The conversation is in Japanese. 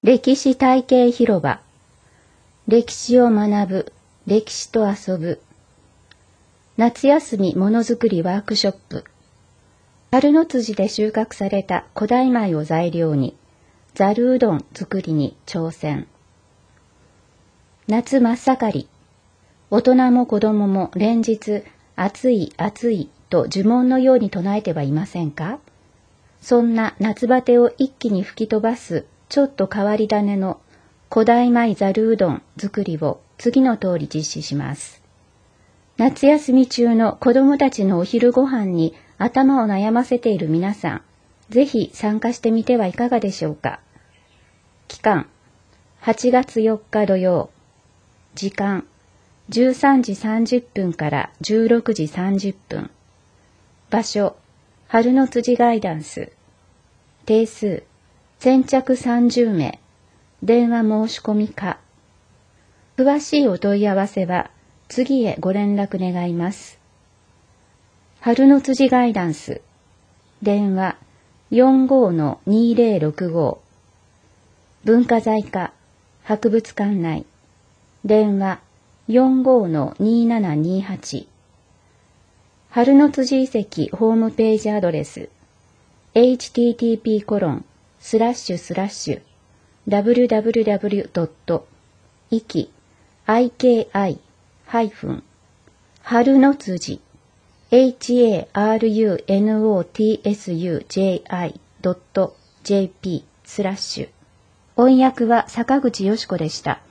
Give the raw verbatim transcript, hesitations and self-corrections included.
歴史体系広場。歴史を学ぶ、歴史と遊ぶ。夏休みものづくりワークショップ。春の辻で収穫された古代米を材料に、ざるうどん作りに挑戦。夏真っ盛り。大人も子供も連日、暑い暑いと呪文のように唱えてはいませんか？そんな夏バテを一気に吹き飛ばすちょっと変わり種の古代米ざるうどん作りを次の通り実施します。夏休み中の子供たちのお昼ご飯に頭を悩ませている皆さん、ぜひ参加してみてはいかがでしょうか。期間、はちがつよっか土曜。時間、じゅうさんじさんじゅっぷんからじゅうろくじさんじゅっぷん。場所、春の辻ガイダンス。定数、先着さんじゅうめい。電話申し込み可。詳しいお問い合わせは次へご連絡願います。春の辻ガイダンス。電話 よんごーのにーぜろろくご。文化財課、博物館内。電話 よんごーのにーななにーはち。春の辻遺跡ホームページアドレス エイチティーティーピーコロンスラッシュスラッシュダブリュダブリュダブリュドットイキアイケーアイハイフン春の辻 エイチエーアールユーエヌオーティーエスユージェーアイドットジェーピースラッシュ。音訳は坂口よし子でした。